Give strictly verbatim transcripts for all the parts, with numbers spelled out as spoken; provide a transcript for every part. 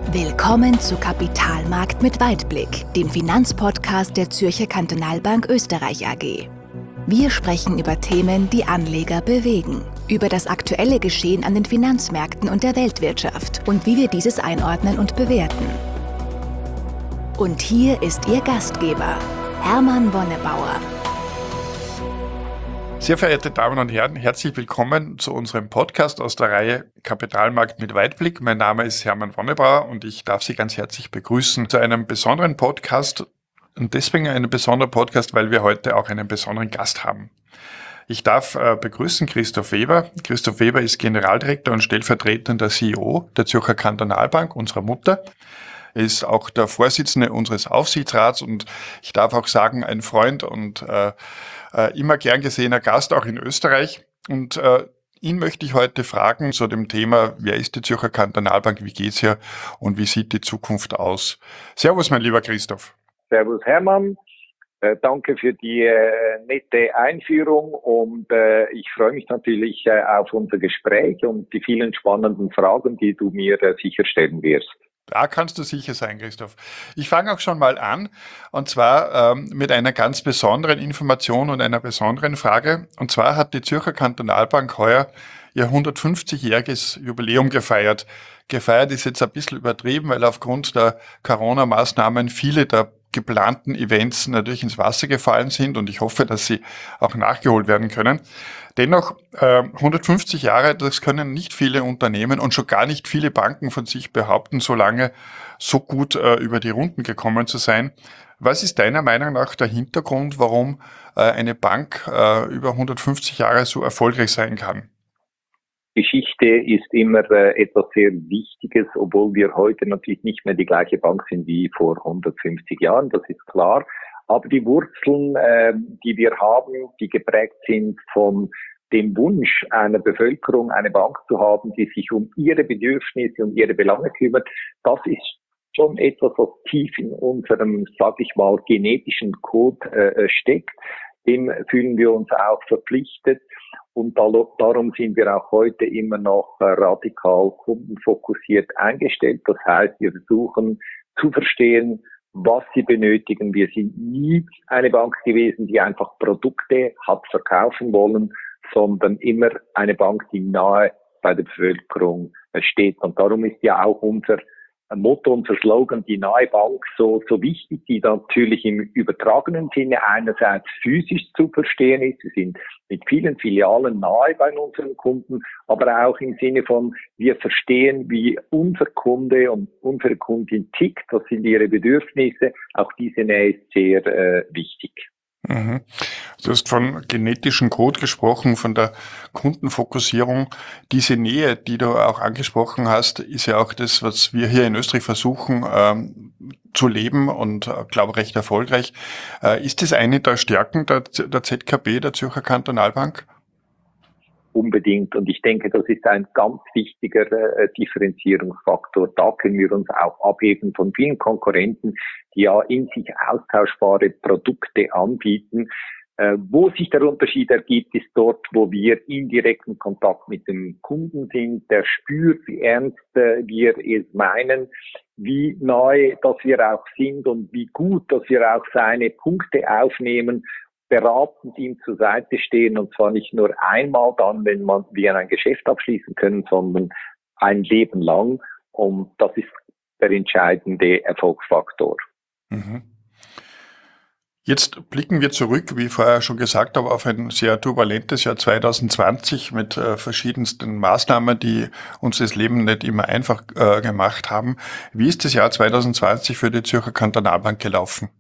Willkommen zu Kapitalmarkt mit Weitblick, dem Finanzpodcast der Zürcher Kantonalbank Österreich A G. Wir sprechen über Themen, die Anleger bewegen, über das aktuelle Geschehen an den Finanzmärkten und der Weltwirtschaft und wie wir dieses einordnen und bewerten. Und hier ist Ihr Gastgeber, Hermann Wonnebauer. Sehr verehrte Damen und Herren, herzlich willkommen zu unserem Podcast aus der Reihe Kapitalmarkt mit Weitblick. Mein Name ist Hermann Wonnebauer und ich darf Sie ganz herzlich begrüßen zu einem besonderen Podcast. Und deswegen ein besonderer Podcast, weil wir heute auch einen besonderen Gast haben. Ich darf äh, begrüßen Christoph Weber. Christoph Weber ist Generaldirektor und stellvertretender C E O der Zürcher Kantonalbank, unserer Mutter. Er ist auch der Vorsitzende unseres Aufsichtsrats und ich darf auch sagen, ein Freund und äh, äh, immer gern gesehener Gast auch in Österreich. Und äh, ihn möchte ich heute fragen zu dem Thema, wer ist die Zürcher Kantonalbank, wie geht's hier und wie sieht die Zukunft aus? Servus, mein lieber Christoph. Servus, Hermann. Äh, danke für die äh, nette Einführung und äh, ich freue mich natürlich äh, auf unser Gespräch und die vielen spannenden Fragen, die du mir äh, sicher stellen wirst. Da kannst du sicher sein, Christoph. Ich fange auch schon mal an, und zwar ähm, mit einer ganz besonderen Information und einer besonderen Frage. Und zwar hat die Zürcher Kantonalbank heuer ihr hundertfünfzigjähriges Jubiläum gefeiert. Gefeiert ist jetzt ein bisschen übertrieben, weil aufgrund der Corona-Maßnahmen viele der geplanten Events natürlich ins Wasser gefallen sind und ich hoffe, dass sie auch nachgeholt werden können. Dennoch, äh, hundertfünfzig Jahre, das können nicht viele Unternehmen und schon gar nicht viele Banken von sich behaupten, so lange so gut äh, über die Runden gekommen zu sein. Was ist deiner Meinung nach der Hintergrund, warum äh, eine Bank äh, über hundertfünfzig Jahre so erfolgreich sein kann? Geschichte ist immer äh, etwas sehr Wichtiges, obwohl wir heute natürlich nicht mehr die gleiche Bank sind wie vor hundertfünfzig Jahren, das ist klar. Aber die Wurzeln, äh, die wir haben, die geprägt sind von dem Wunsch einer Bevölkerung, eine Bank zu haben, die sich um ihre Bedürfnisse und ihre Belange kümmert, das ist schon etwas, was tief in unserem, sag ich mal, genetischen Code äh, steckt. Dem fühlen wir uns auch verpflichtet. Und darum sind wir auch heute immer noch radikal kundenfokussiert eingestellt. Das heißt, wir versuchen zu verstehen, was sie benötigen. Wir sind nie eine Bank gewesen, die einfach Produkte hat verkaufen wollen, sondern immer eine Bank, die nahe bei der Bevölkerung steht. Und darum ist ja auch unser Motto, unser Slogan, die nahe Bank, so, so wichtig, die natürlich im übertragenen Sinne einerseits physisch zu verstehen ist. Wir sind mit vielen Filialen nahe bei unseren Kunden, aber auch im Sinne von, wir verstehen, wie unser Kunde und unsere Kundin tickt, was sind ihre Bedürfnisse. Auch diese Nähe ist sehr äh, wichtig. Mhm. Du hast von genetischen Code gesprochen, von der Kundenfokussierung. Diese Nähe, die du auch angesprochen hast, ist ja auch das, was wir hier in Österreich versuchen ähm, zu leben und äh, glaube recht erfolgreich. Äh, ist das eine der Stärken der, der Z K B, der Zürcher Kantonalbank? Unbedingt. Und ich denke, das ist ein ganz wichtiger äh, Differenzierungsfaktor. Da können wir uns auch abheben von vielen Konkurrenten, die ja in sich austauschbare Produkte anbieten. Äh, wo sich der Unterschied ergibt, ist dort, wo wir in direkten Kontakt mit dem Kunden sind, der spürt, wie ernst äh, wir es meinen, wie nahe, dass wir auch sind und wie gut, dass wir auch seine Punkte aufnehmen, beratend ihm zur Seite stehen und zwar nicht nur einmal dann, wenn man wir ein Geschäft abschließen können, sondern ein Leben lang und das ist der entscheidende Erfolgsfaktor. Mhm. Jetzt blicken wir zurück, wie vorher schon gesagt habe, auf ein sehr turbulentes Jahr zwanzig zwanzig mit äh, verschiedensten Maßnahmen, die uns das Leben nicht immer einfach äh, gemacht haben. Wie ist das Jahr zwanzig zwanzig für die Zürcher Kantonalbank gelaufen?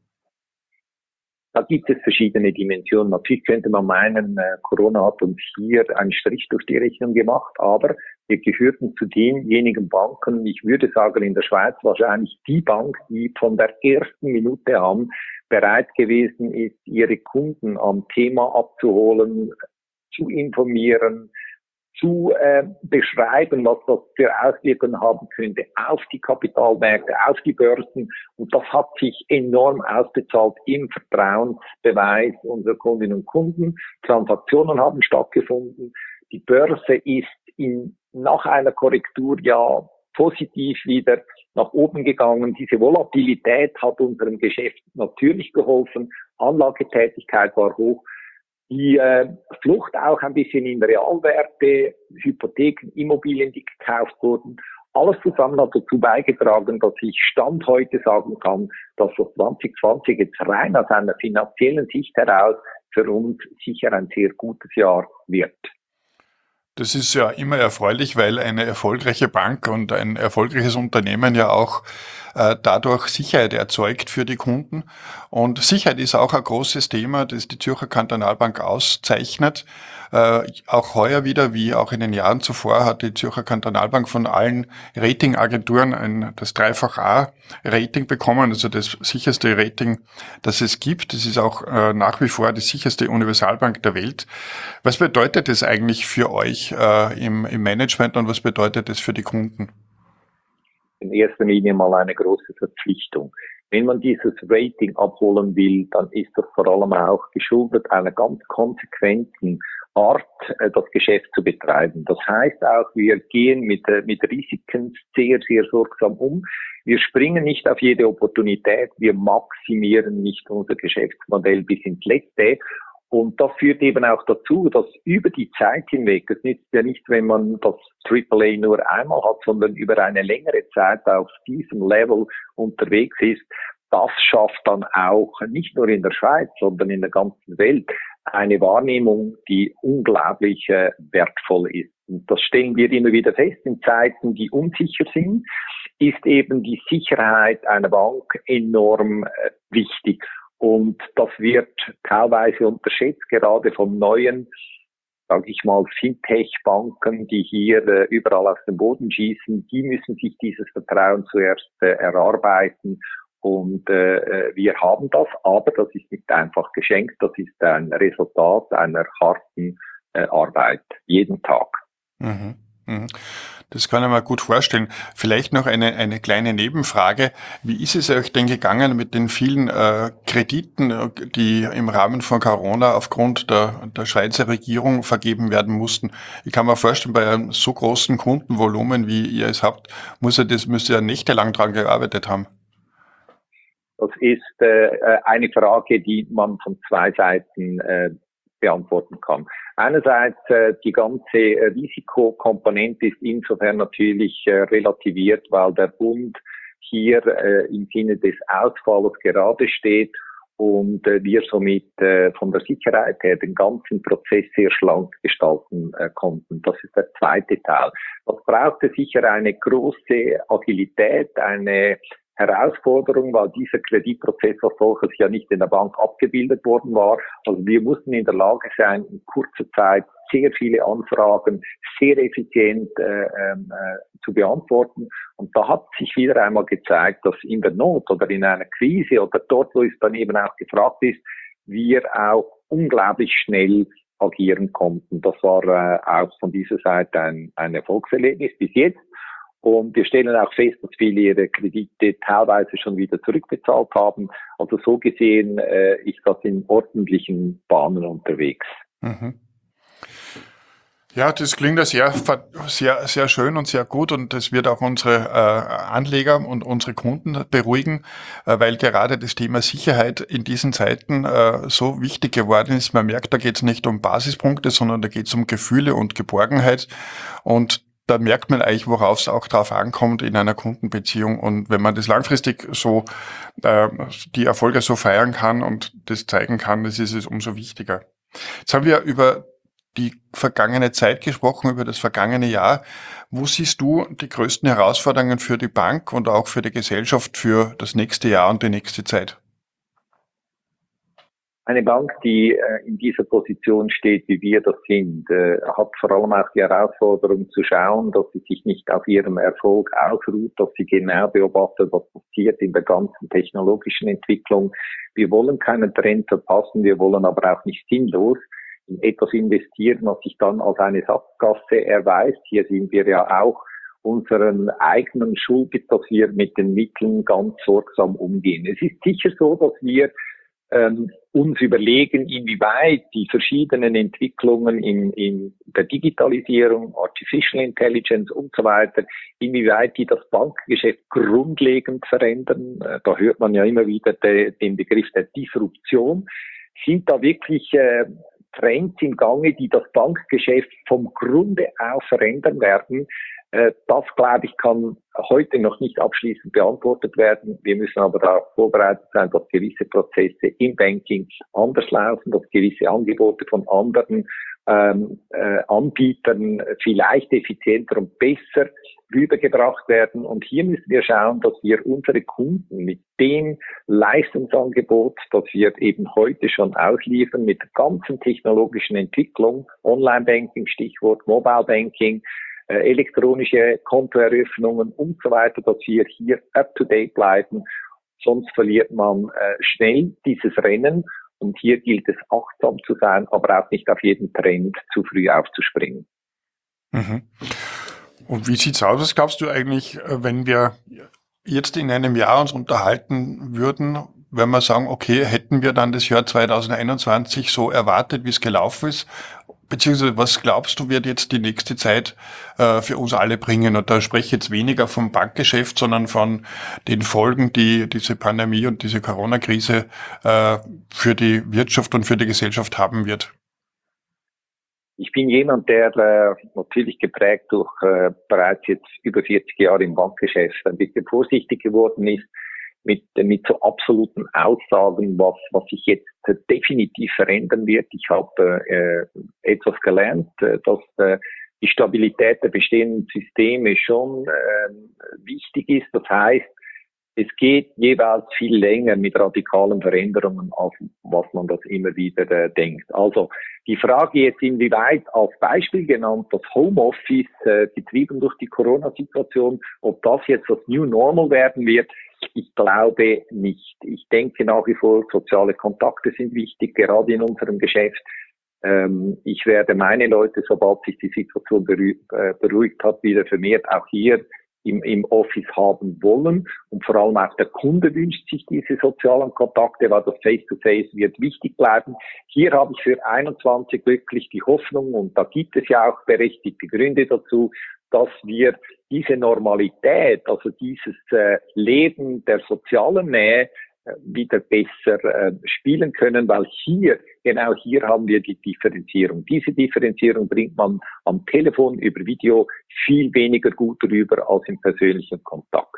Da gibt es verschiedene Dimensionen. Natürlich könnte man meinen, äh, Corona hat uns hier einen Strich durch die Rechnung gemacht, aber wir gehörten zu denjenigen Banken, ich würde sagen in der Schweiz wahrscheinlich die Bank, die von der ersten Minute an bereit gewesen ist, ihre Kunden am Thema abzuholen, zu informieren, zu äh, beschreiben, was das für Auswirkungen haben könnte auf die Kapitalmärkte, auf die Börsen. Und das hat sich enorm ausbezahlt im Vertrauensbeweis unserer Kundinnen und Kunden. Transaktionen haben stattgefunden. Die Börse ist in, nach einer Korrektur ja positiv wieder nach oben gegangen. Diese Volatilität hat unserem Geschäft natürlich geholfen. Anlagetätigkeit war hoch. Die äh, Flucht auch ein bisschen in Realwerte, Hypotheken, Immobilien, die gekauft wurden. Alles zusammen hat dazu beigetragen, dass ich Stand heute sagen kann, dass das zwanzig zwanzig jetzt rein aus einer finanziellen Sicht heraus für uns sicher ein sehr gutes Jahr wird. Das ist ja immer erfreulich, weil eine erfolgreiche Bank und ein erfolgreiches Unternehmen ja auch äh, dadurch Sicherheit erzeugt für die Kunden. Und Sicherheit ist auch ein großes Thema, das die Zürcher Kantonalbank auszeichnet. Äh, auch heuer wieder, wie auch in den Jahren zuvor, hat die Zürcher Kantonalbank von allen Ratingagenturen ein, das Dreifach-A-Rating bekommen, also das sicherste Rating, das es gibt. Das ist auch äh, nach wie vor die sicherste Universalbank der Welt. Was bedeutet das eigentlich für euch äh, im, im Management und was bedeutet das für die Kunden? In erster Linie mal eine große Verpflichtung. Wenn man dieses Rating abholen will, dann ist das vor allem auch geschuldet einer ganz konsequenten Art, das Geschäft zu betreiben. Das heißt auch, wir gehen mit, mit Risiken sehr, sehr sorgsam um. Wir springen nicht auf jede Opportunität. Wir maximieren nicht unser Geschäftsmodell bis ins Letzte. Und das führt eben auch dazu, dass über die Zeit hinweg, es nützt ja nicht, wenn man das Triple A nur einmal hat, sondern über eine längere Zeit auf diesem Level unterwegs ist. Das schafft dann auch nicht nur in der Schweiz, sondern in der ganzen Welt eine Wahrnehmung, die unglaublich äh, wertvoll ist. Und das stellen wir immer wieder fest. In Zeiten, die unsicher sind, ist eben die Sicherheit einer Bank enorm äh, wichtig. Und das wird teilweise unterschätzt, gerade von neuen, sage ich mal, Fintech-Banken, die hier äh, überall aus dem Boden schießen. Die müssen sich dieses Vertrauen zuerst äh, erarbeiten. Und äh, wir haben das, aber das ist nicht einfach geschenkt. Das ist ein Resultat einer harten äh, Arbeit, jeden Tag. Mhm. Mhm. Das kann ich mir gut vorstellen. Vielleicht noch eine, eine kleine Nebenfrage. Wie ist es euch denn gegangen mit den vielen äh, Krediten, die im Rahmen von Corona aufgrund der, der Schweizer Regierung vergeben werden mussten? Ich kann mir vorstellen, bei einem so großen Kundenvolumen, wie ihr es habt, muss ihr das, müsst ihr nächtelang dran gearbeitet haben. Das ist äh, eine Frage, die man von zwei Seiten äh, beantworten kann. Einerseits äh, die ganze äh, Risikokomponente ist insofern natürlich äh, relativiert, weil der Bund hier äh, im Sinne des Ausfalls gerade steht und äh, wir somit äh, von der Sicherheit her den ganzen Prozess sehr schlank gestalten äh, konnten. Das ist der zweite Teil. Das brauchte sicher eine große Agilität, eine Herausforderung, weil dieser Kreditprozess als solches ja nicht in der Bank abgebildet worden war. Also wir mussten in der Lage sein, in kurzer Zeit sehr viele Anfragen sehr effizient äh, äh, zu beantworten. Und da hat sich wieder einmal gezeigt, dass in der Not oder in einer Krise oder dort, wo es dann eben auch gefragt ist, wir auch unglaublich schnell agieren konnten. Das war äh, auch von dieser Seite ein, ein Erfolgserlebnis bis jetzt. Und wir stellen auch fest, dass viele ihre Kredite teilweise schon wieder zurückbezahlt haben. Also so gesehen äh, ist das in ordentlichen Bahnen unterwegs. Mhm. Ja, das klingt ja sehr, sehr, sehr schön und sehr gut und das wird auch unsere äh, Anleger und unsere Kunden beruhigen, äh, weil gerade das Thema Sicherheit in diesen Zeiten äh, so wichtig geworden ist. Man merkt, da geht es nicht um Basispunkte, sondern da geht es um Gefühle und Geborgenheit und da merkt man eigentlich, worauf es auch drauf ankommt in einer Kundenbeziehung. Und wenn man das langfristig so, äh, die Erfolge so feiern kann und das zeigen kann, das ist es umso wichtiger. Jetzt haben wir über die vergangene Zeit gesprochen, über das vergangene Jahr. Wo siehst du die größten Herausforderungen für die Bank und auch für die Gesellschaft für das nächste Jahr und die nächste Zeit? Eine Bank, die äh, in dieser Position steht, wie wir das sind, äh, hat vor allem auch die Herausforderung zu schauen, dass sie sich nicht auf ihrem Erfolg ausruht, dass sie genau beobachtet, was passiert in der ganzen technologischen Entwicklung. Wir wollen keinen Trend verpassen, wir wollen aber auch nicht sinnlos in etwas investieren, was sich dann als eine Sackgasse erweist. Hier sind wir ja auch unseren eigenen Schuld, dass wir mit den Mitteln ganz sorgsam umgehen. Es ist sicher so, dass wir ähm, uns überlegen, inwieweit die verschiedenen Entwicklungen in, in der Digitalisierung, Artificial Intelligence und so weiter, inwieweit die das Bankgeschäft grundlegend verändern. Äh, da hört man ja immer wieder de, den Begriff der Disruption. Sind da wirklich äh, Trends im Gange, die das Bankgeschäft vom Grunde auf verändern werden? Äh, das, glaube ich, kann heute noch nicht abschließend beantwortet werden. Wir müssen aber darauf vorbereitet sein, dass gewisse Prozesse im Banking anders laufen, dass gewisse Angebote von anderen ähm, äh, Anbietern vielleicht effizienter und besser rübergebracht werden. Und hier müssen wir schauen, dass wir unsere Kunden mit dem Leistungsangebot, das wir eben heute schon ausliefern, mit der ganzen technologischen Entwicklung, Online-Banking, Stichwort Mobile Banking, äh, elektronische Kontoeröffnungen und so weiter, dass wir hier up-to-date bleiben. Sonst verliert man äh, schnell dieses Rennen. Und hier gilt es, achtsam zu sein, aber auch nicht auf jeden Trend zu früh aufzuspringen. Mhm. Und wie sieht's aus? Was glaubst du eigentlich, wenn wir jetzt in einem Jahr uns unterhalten würden, wenn wir sagen, okay, hätten wir dann das Jahr zwanzig einundzwanzig so erwartet, wie es gelaufen ist? Beziehungsweise, was glaubst du, wird jetzt die nächste Zeit äh, für uns alle bringen? Und da spreche ich jetzt weniger vom Bankgeschäft, sondern von den Folgen, die diese Pandemie und diese Corona-Krise äh, für die Wirtschaft und für die Gesellschaft haben wird. Ich bin jemand, der äh, natürlich geprägt durch äh, bereits jetzt über vierzig Jahre im Bankgeschäft ein bisschen vorsichtig geworden ist mit mit so absoluten Aussagen, was was sich jetzt äh, definitiv verändern wird. Ich habe äh, etwas gelernt, äh, dass äh, die Stabilität der bestehenden Systeme schon äh, wichtig ist. Das heißt, es geht jeweils viel länger mit radikalen Veränderungen, als was man das immer wieder äh, denkt. Also die Frage jetzt, inwieweit als Beispiel genannt das Homeoffice, äh, getrieben durch die Corona-Situation, ob das jetzt das New Normal werden wird, ich glaube nicht. Ich denke nach wie vor, soziale Kontakte sind wichtig, gerade in unserem Geschäft. Ähm, ich werde meine Leute, sobald sich die Situation beruhigt, äh, beruhigt hat, wieder vermehrt auch hier im, im Office haben wollen. Und vor allem auch der Kunde wünscht sich diese sozialen Kontakte, weil das Face-to-Face wird wichtig bleiben. Hier habe ich für einundzwanzig wirklich die Hoffnung, und da gibt es ja auch berechtigte Gründe dazu, dass wir diese Normalität, also dieses äh, Leben der sozialen Nähe äh, wieder besser äh, spielen können, weil hier, genau hier haben wir die Differenzierung. Diese Differenzierung bringt man am Telefon über Video viel weniger gut rüber als im persönlichen Kontakt.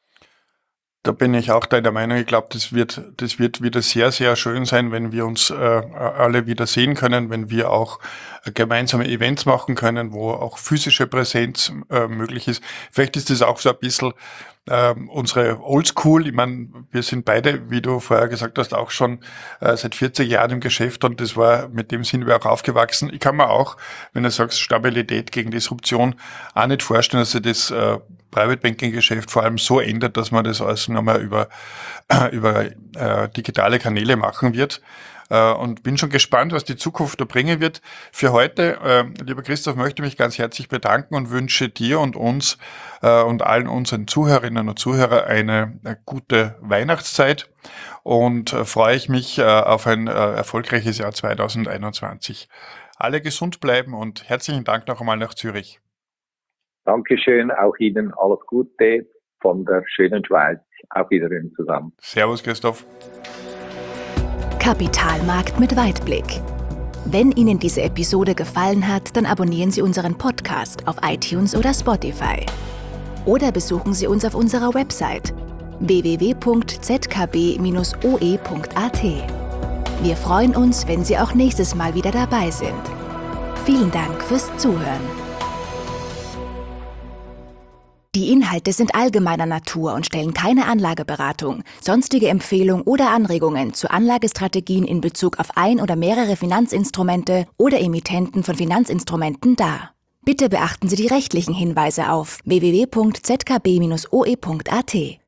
Da bin ich auch deiner Meinung. Ich glaube, das wird, das wird wieder sehr, sehr schön sein, wenn wir uns äh, alle wieder sehen können, wenn wir auch äh, gemeinsame Events machen können, wo auch physische Präsenz äh, möglich ist. Vielleicht ist das auch so ein bisschen äh, unsere Oldschool. Ich meine, wir sind beide, wie du vorher gesagt hast, auch schon äh, seit vierzig Jahren im Geschäft, und das war, mit dem sind wir auch aufgewachsen. Ich kann mir auch, wenn du sagst, Stabilität gegen Disruption, auch nicht vorstellen, dass sich das äh, Private Banking Geschäft vor allem so ändert, dass man das alles nochmal über, über äh, digitale Kanäle machen wird. Äh, und bin schon gespannt, was die Zukunft da bringen wird. Für heute, äh, lieber Christoph, möchte ich mich ganz herzlich bedanken und wünsche dir und uns äh, und allen unseren Zuhörerinnen und Zuhörern eine, eine gute Weihnachtszeit, und äh, freue ich mich äh, auf ein äh, erfolgreiches Jahr zwanzig einundzwanzig. Alle gesund bleiben und herzlichen Dank noch einmal nach Zürich. Dankeschön, auch Ihnen alles Gute von der schönen Schweiz. Auf Wiedersehen zusammen. Servus, Christoph. Kapitalmarkt mit Weitblick. Wenn Ihnen diese Episode gefallen hat, dann abonnieren Sie unseren Podcast auf iTunes oder Spotify. Oder besuchen Sie uns auf unserer Website w w w punkt z k b bindestrich o e punkt a t. Wir freuen uns, wenn Sie auch nächstes Mal wieder dabei sind. Vielen Dank fürs Zuhören. Die Inhalte sind allgemeiner Natur und stellen keine Anlageberatung, sonstige Empfehlung oder Anregungen zu Anlagestrategien in Bezug auf ein oder mehrere Finanzinstrumente oder Emittenten von Finanzinstrumenten dar. Bitte beachten Sie die rechtlichen Hinweise auf w w w punkt z k b bindestrich o e punkt a t.